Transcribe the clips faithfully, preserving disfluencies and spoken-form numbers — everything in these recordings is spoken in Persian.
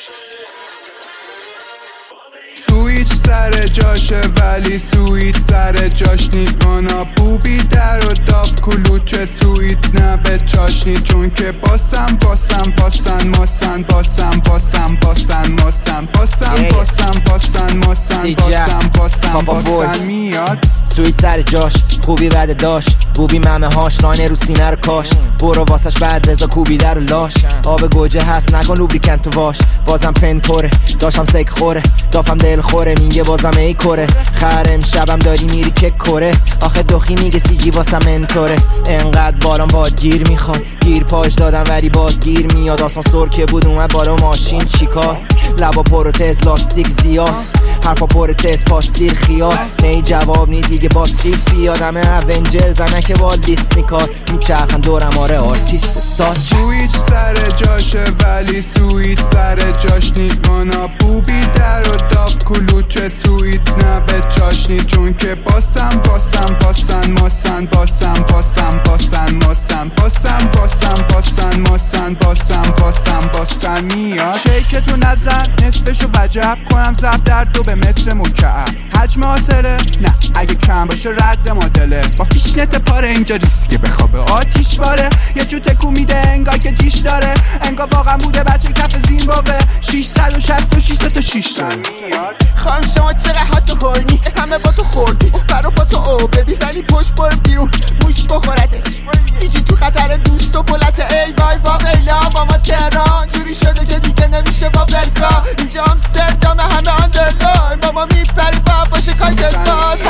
سویچ سر جاشه ولی سویت سر جاش نید. مانا بوبی در و داف کلوچه سویت نه به چاشنی. چون که باسم باسم باسن ماسن باسم باسم باسن ماسن باسم باسم باسن ماسن باسم باسم باسن میاد. سویت سر جاش خوبی بعد داشت بوبی ممه هاش لاینه رو سینه رو کاش. برو واسش بعد رضا کوبی در و لاش. آب گوجه هست نکن لوبریکن تو واش. بازم پن پره داشتم سک خوره دافم دل خوره میگه بازم ای کره. خرم شبم داری میری که کره. آخه دخی میگه سی جی واسم منطوره. انقدر بالام باد گیر میخواد گیر پاش دادم ولی باز گیر میاد. آسانسور که بود اومد بالا ماشین چیکار. لبا پروتز لاستیک زیاد حرفا پر تست پاستیر خیال. نی جواب نی دیگه باز خیف بیادم اونجر زنه که با دیسنی کار میچرخن دورم آره آرتیست ساز. سویچ سر جاشه ولی سویت سر جاش نید. مانا بوبی در و داف کلوچه سویت نه به چاشنی. چون که باسم باسم باسن ماسن باسم باسم باسن ماسن باسم باسم باسن ماسن باسم باسم باسن میاد. شیکتو نزن نصفشو وجب کنم زب در دو به متر مکعب. حجم حاصله نه اگه کم باشه رد مدله. با فیشنت پاره اینجا ریسکه بخوابه آتیش باره. یه جو تکو میده انگار که جیش داره. انگار واقعا بوده بچه کف زیمبابوه. ششصد و شصت و شش تا شیش داره. خانم شما چقدر حتی هورنی همه با تو خوردی برا با تو او ببی ولی پشت بر بیرون موش بخورته. سیجی تو خطر دوست و بلته. ای وای وای ایلا ماما تهران جوری شده که دیگه نمیشه با بلکا. اینجا هم سردامه همه اندرلاین ماما میپری با باشه کایدل باز.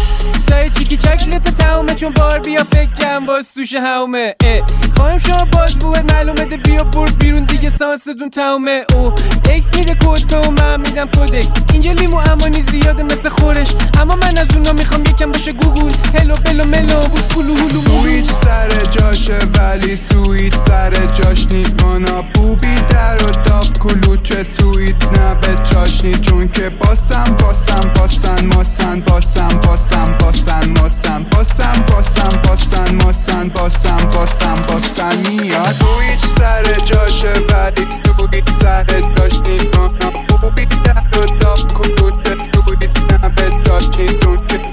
سای چیکی چکلت تاومه چون بار بیا فکرم باز توش هاومه. خواهیم شما باز بود معلومه ده بیا برد بیرون دیگه سانستون تاومه. او اکس میده کد به و من میدم کودکس. اینجا لیمو امانی زیاده مثل خورش اما من از اونا میخوام یکم باشه گوگل. هلو بلو ملو بود کلو هلو. سویچ سر جاشه ولی سویت سر جاش نید. مانا بوبی در و داف کلوچه سویت نه به چاشنی. چون که باسم باسم باسن ماسن باسم باسم باسن ماسن باسم باسم باسن ماسن باسم باسم باسن میاد. سویچ سر جاشه ولی سویت سر جاش نید. مانا بوبی در و داف کلوچه سویت نه به چاشنی. چون که